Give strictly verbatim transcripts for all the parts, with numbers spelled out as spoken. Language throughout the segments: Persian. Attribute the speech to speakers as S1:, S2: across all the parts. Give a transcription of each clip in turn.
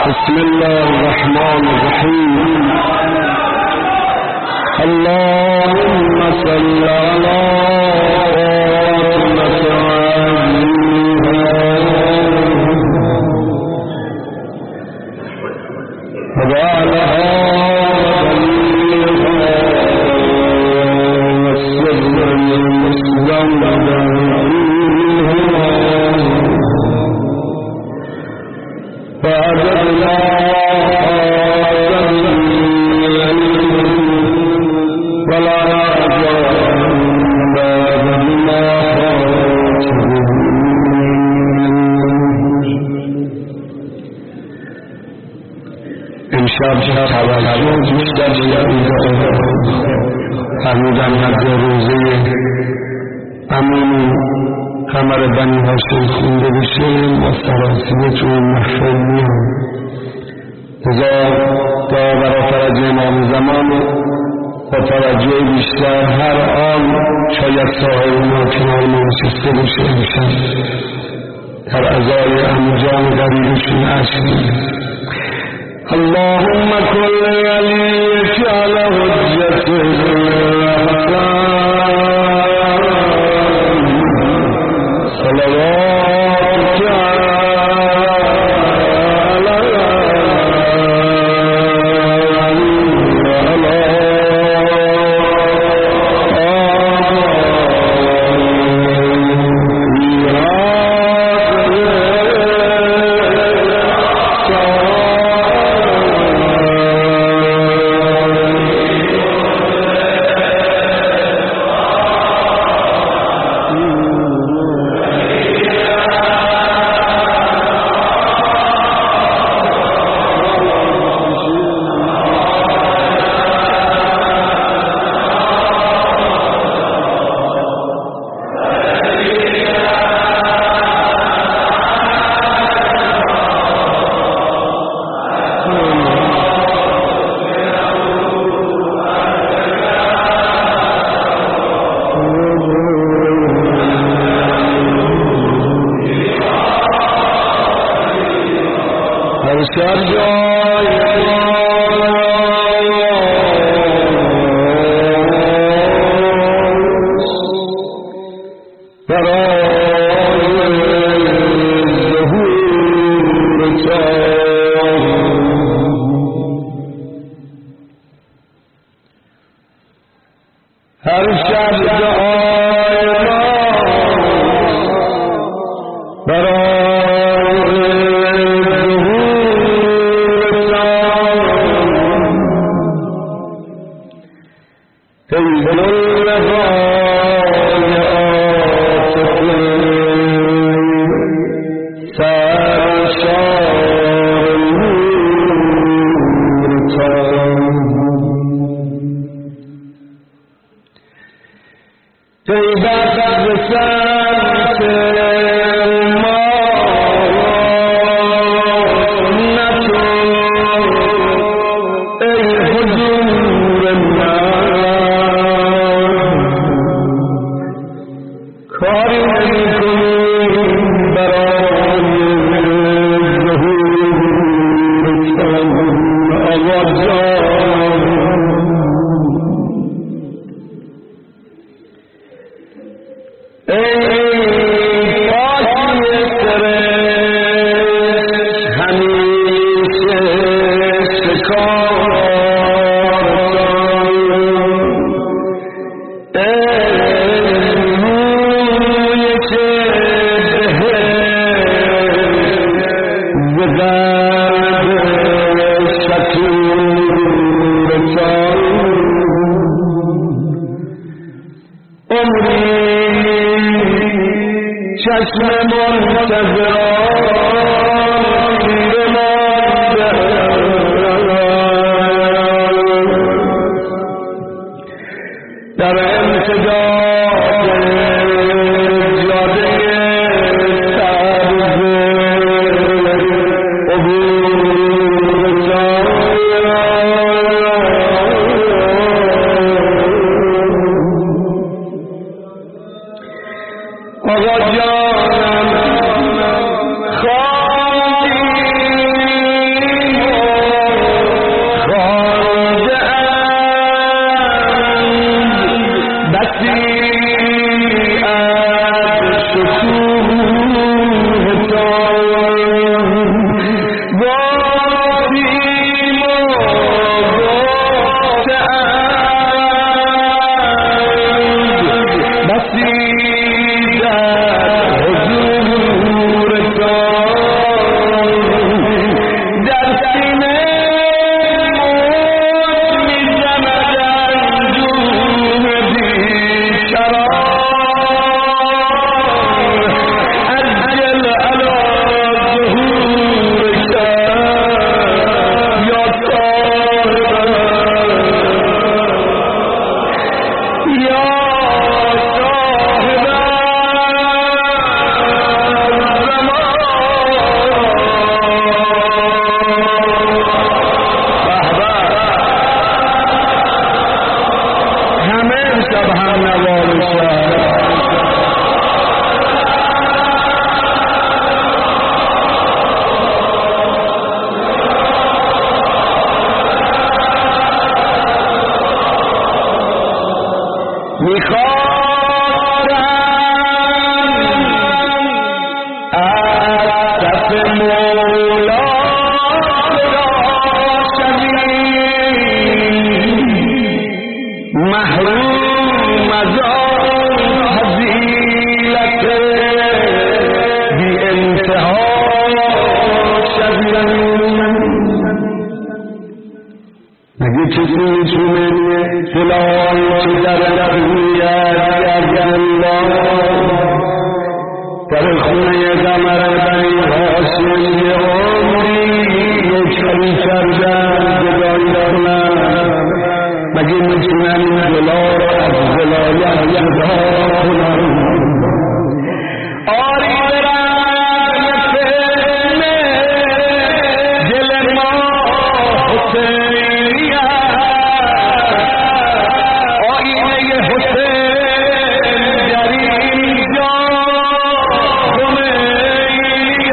S1: بسم الله الرحمن الرحيم اللهم صل على امشب توجه بیشتر فرمودن حد روزه امین قمر بنی هاشم خونده بشه با سراسیمه تو محفل میان لذا تا برای توجه امام زمان با توجه بیشتر هر آن شاید صاحب ما کنار ما نشسته بشه امشب در ازای امجان غریبشون عشقی اللهم كل وليك على حجة صلواتك آقا جانم کسی میتونه دلایی که در دنیت از الله در خونه قمر بنی هاشم یه عمری روشن کردن گدایی کنن مگه میتونن این دلا رو از ولایت جدا کنن؟ آری برم یه فتنه دل ما حسینی آینه حسین در اینجا خمینی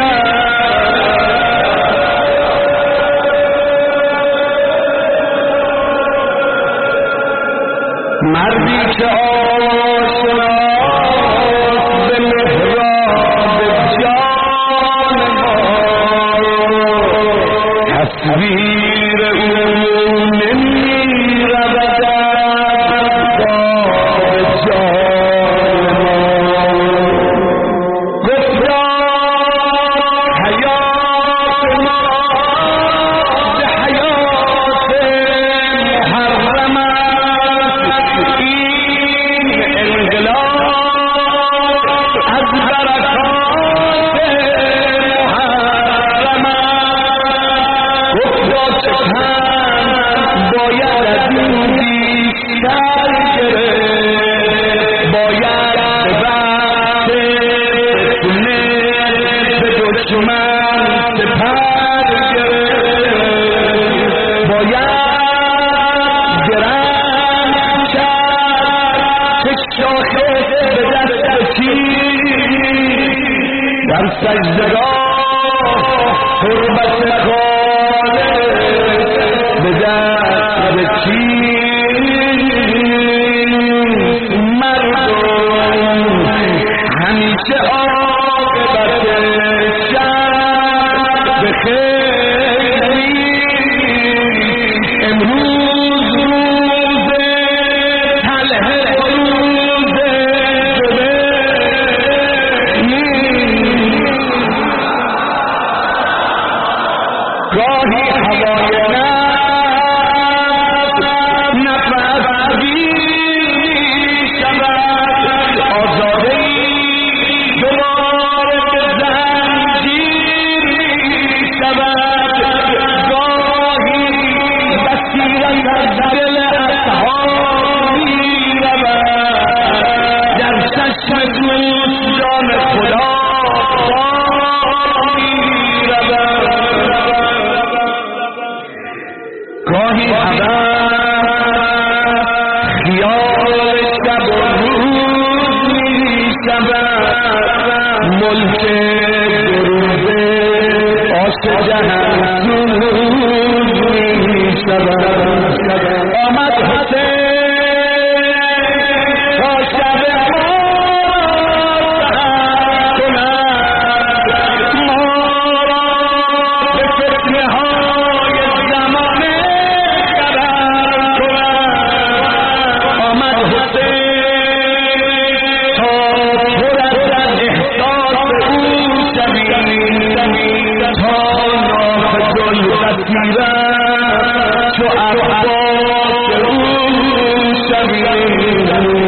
S1: مردی که آشناست به محراب جان ما تصویر او نمی رود از خواب جان ما گفتا حیات ما به حیات محرم است این انقلاب از برکات محرم است گفتا چکن باید از این بیشتر گرفت باید به وقت فتنه به دشمن سپر گرفت باید گرم کرد که شاخص به دست تیر در سجدگاه قربت خالق به دست تیر مردم همیشه عاقبت شر به خیری امروز روز تله روز نیست گاهی هوای نفس نفس گیر شود آزاده‌ای دوباره به زنجیر می شود گاهی بصیرت از دل اصحاب می رود در چشم دوستان خدا می رود گاهی هوس خیال شب و روز می شود ملک دروزه آش جهنسوز می شود آمد حسین تا شب ما سحر کند ما را به فتنه های زمانه خبر کند آمد حسین تا پر از احساس او شویم تا ناف گل بسیرد چو عباس او شویم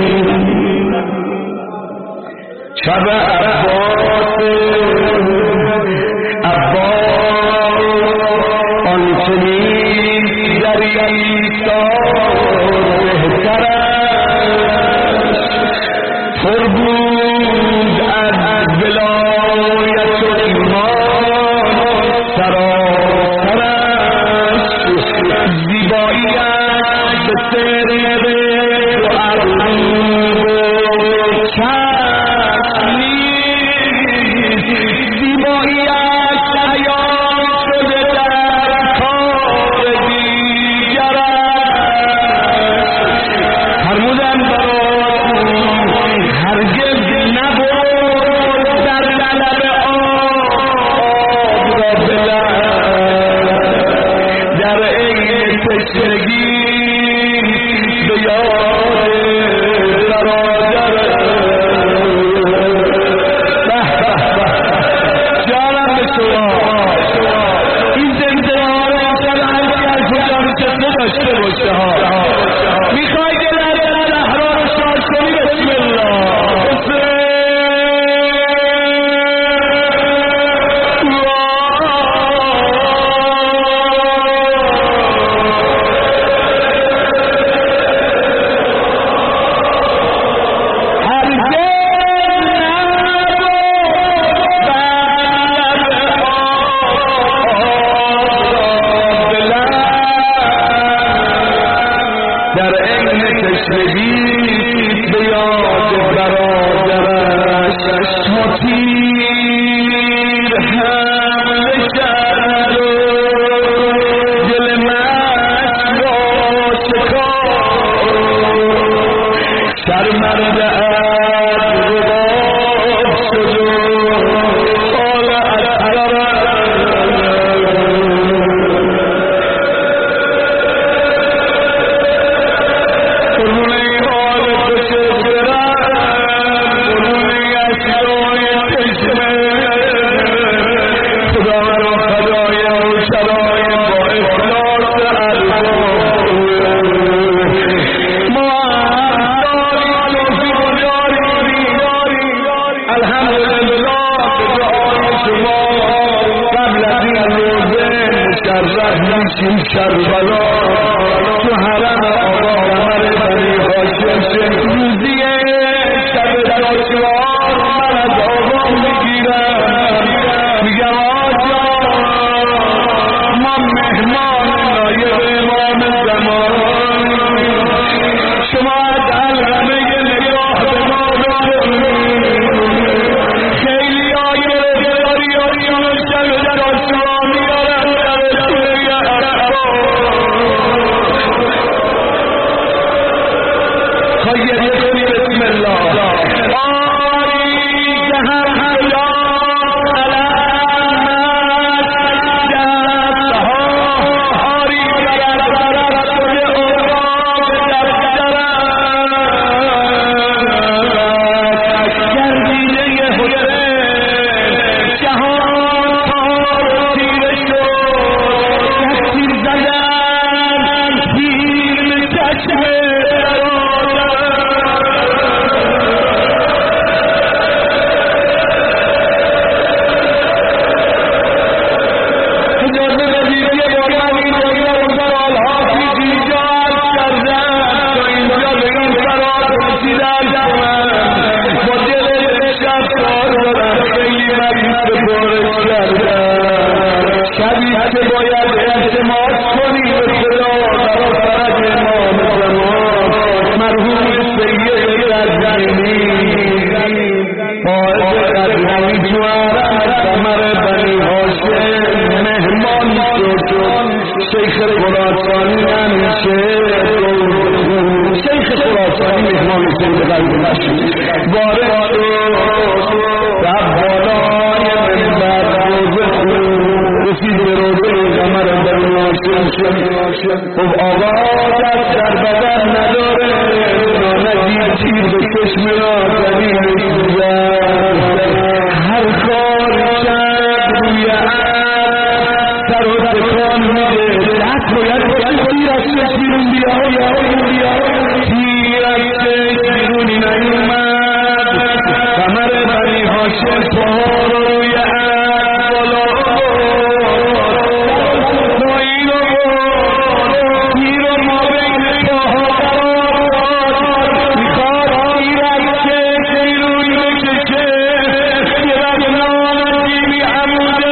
S1: شب عباس عباس آنچه نیست در ایثار بهترش پر بود از ولایت و ایمان سراسرش زیبایی‌اش به سر و ابرو و چشم نیست زیبایی‌اش عیان شده در کار دیگرش فرمودن برای هرگز نبرد در لب آب را به لب این کربلا تو حرم آقا قمر بنی هاشم روزیه شب داشوار من از آقا میگیرم میگم آجا ما مهمان نایب امام زمان شما از علمه نگاه به ما بکنید خیلی آگه داری آریان شب داشوار میارم خیلی کنی بسم الله آری جهر حیات علامت جهتها آری در برد شده اوراق در جرد گردیده حسین جهان تار تیره شد تیر زدن تیر چشمه شیخ خراسانی همیشه شیخ خراسانی مهمان سید قلب نشد وارد شد در بالای منبر روزه خون رسید به روزه قمر بنی هاشم خب آقا دست در بدن نداره نانگیر تیر به چشم نازنینش میزد هر کار شد روی سر و تکان میده دست باید باید تیر از چشم بیرون بیاد تیر از چشم بیرون نیومد قمر بنی هاشم پا روی عرض بالا پایین آورد تیر و ما بین پاها قرار میخواد تیر از چشم بیرون بکشه یه نام تیمی عمود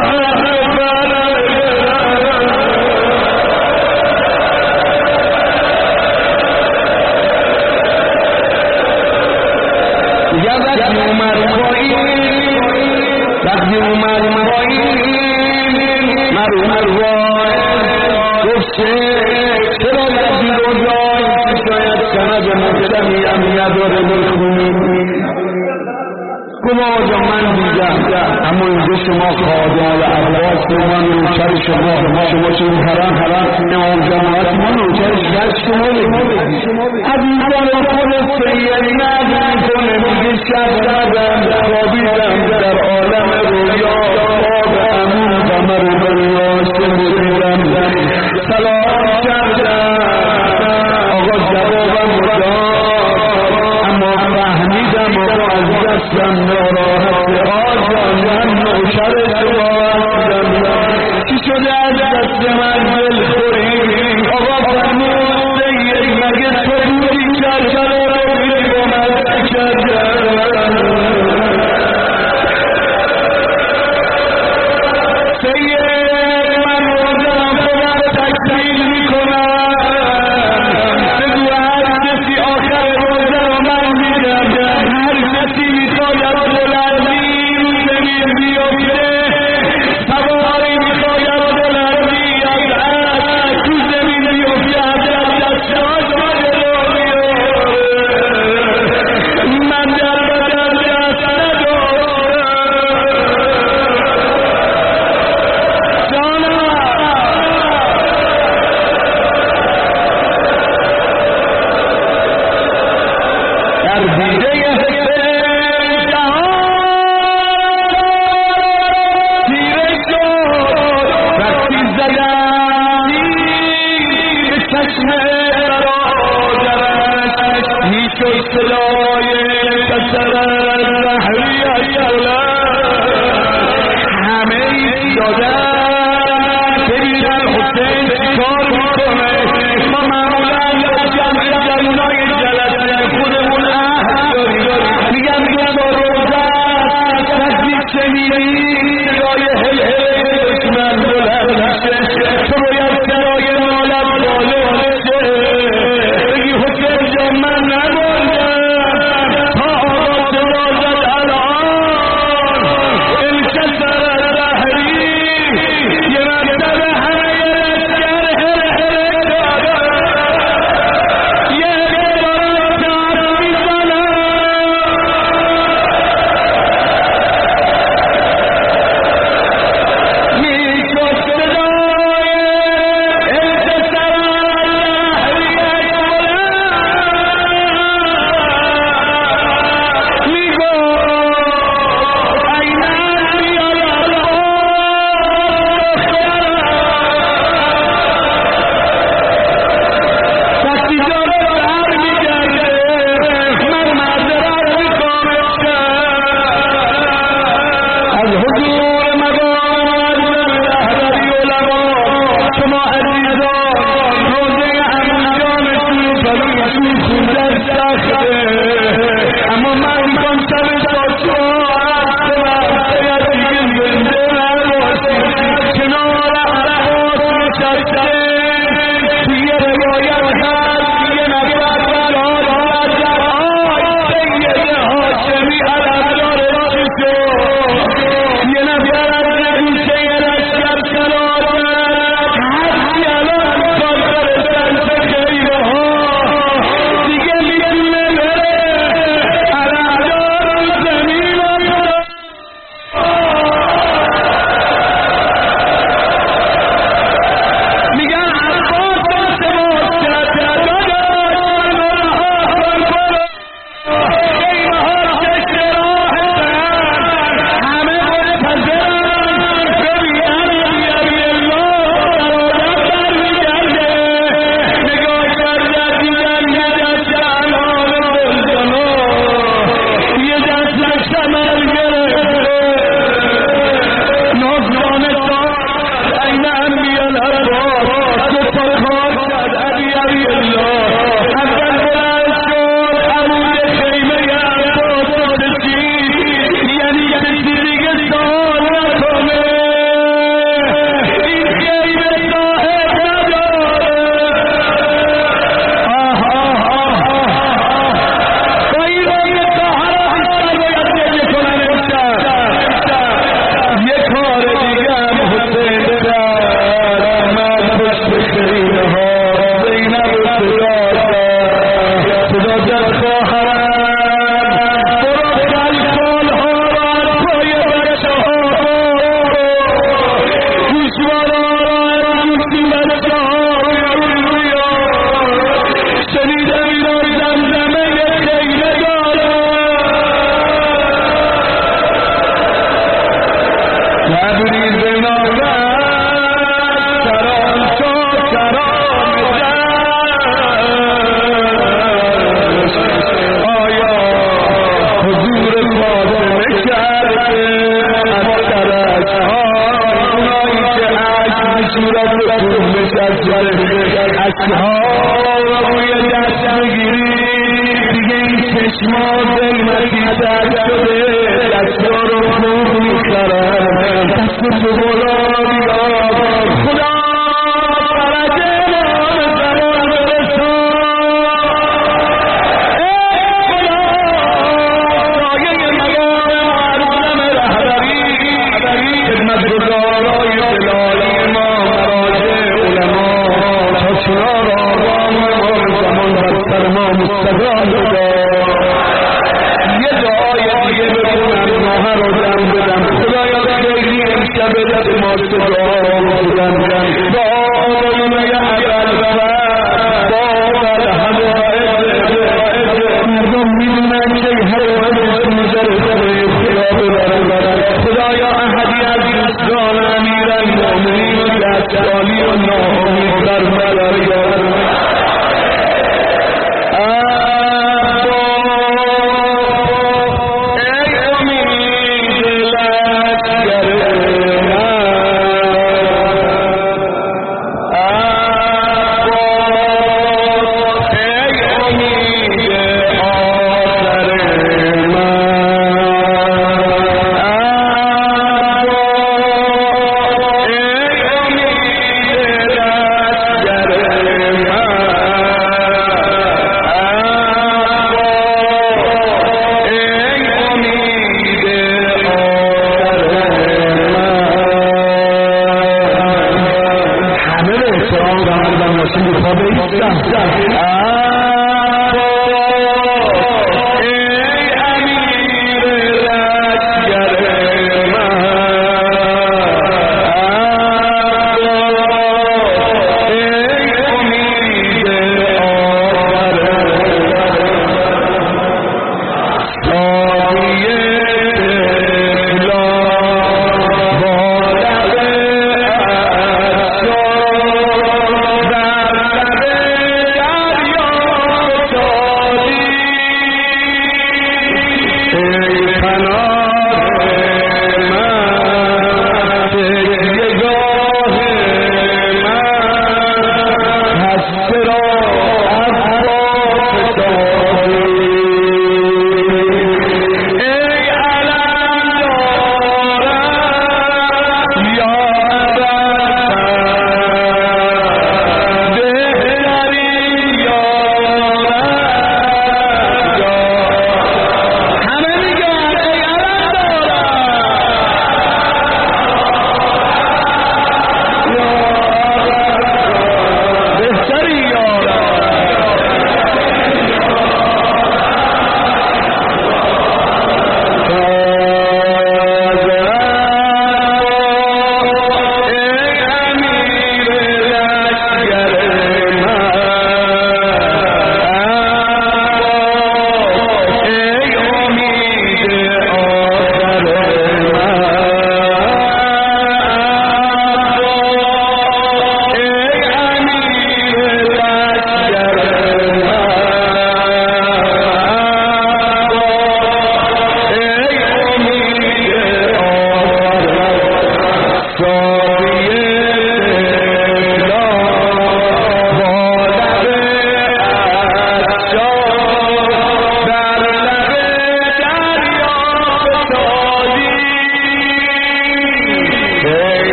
S1: وقتی اومد پایین وقتی اومد پایین مرو گفت چرا لبی روزای شاید سند محکمی هم نداره بخونی گفت آقا من دیدم اما اینجا شما خادم و عباس من نوکر شما شما چه این حرم حرم امام جماعت ما نوکرش گرد شما بگید از این جان خود سیری ندید کنه میگه شب دادم خوابیدم در عالم رویا خواب امون قمر بنی هاشم دیدم سلام کردم آقا جوابم داد اما فهمیدم آقا از دستم ناراحت آجانم نوکر شما هستم چی شده از دست من دل خوری آقا فرمود سید مگه تو بودی کربلا رو بری با من کردم سید من روزم خودم تکمیل میکنم بگو هر کسی آخر روزه رو من میدم هر کسی میخواید بلندی رو زمین بیفته سواری میخواید بلندی از عرض تو زمین بیفته از دستاش رو بیاره من در بدن دست ندارم جانم در دیده حسین جهان تیره شد وقتی زدن به چشم برادرش میشد صدای پسرش زهری بلند همه ایستادن ببینن حسین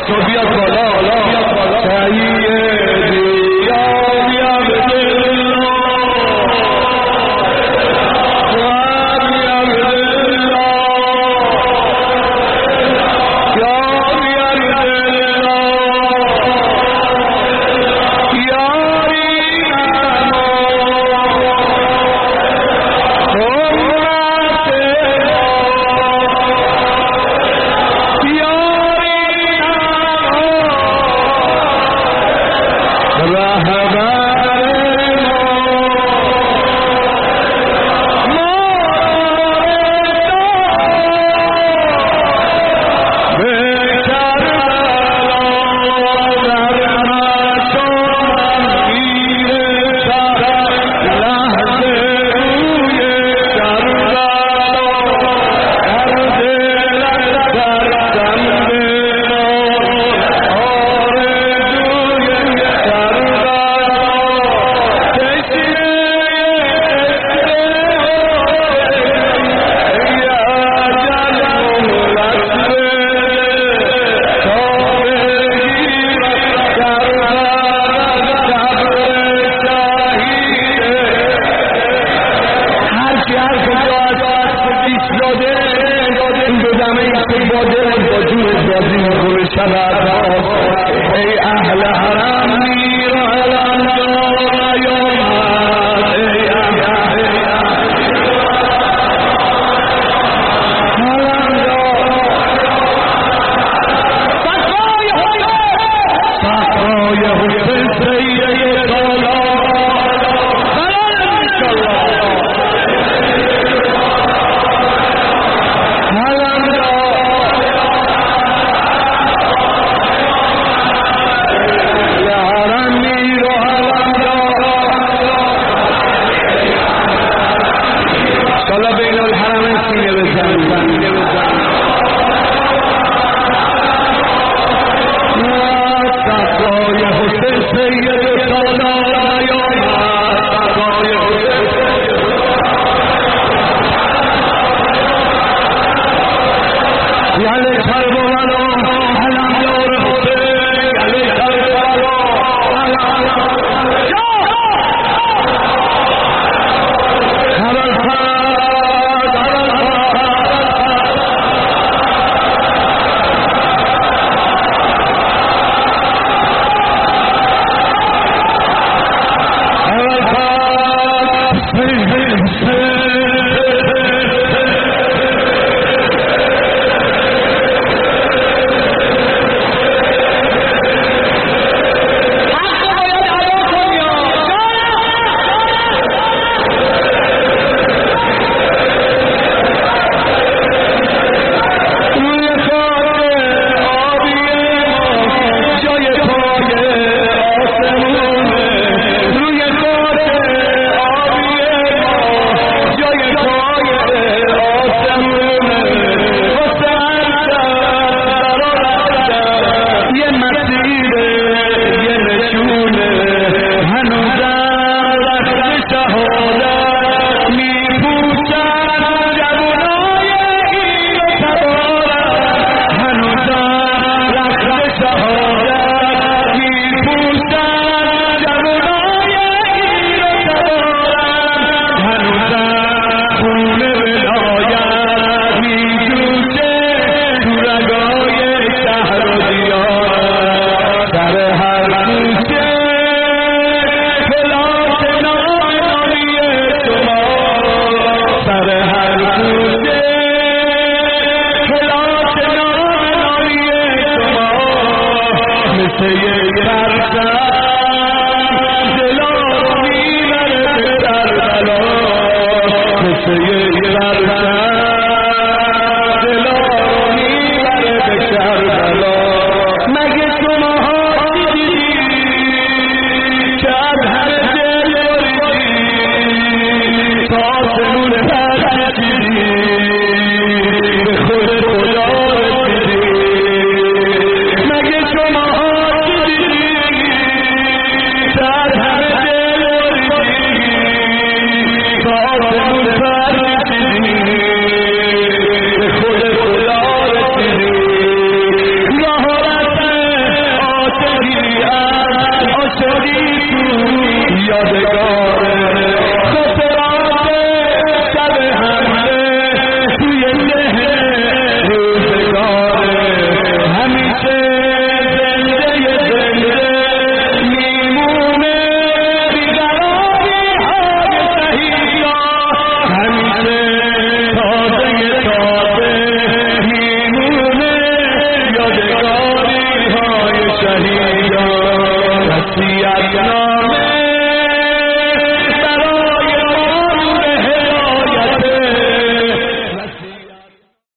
S1: تو بیاد بالا سیدی یا ای اهل حرم میر علم دار یومد ای اهل حرم دار صحرای حسین سید سالار yeah, yeah.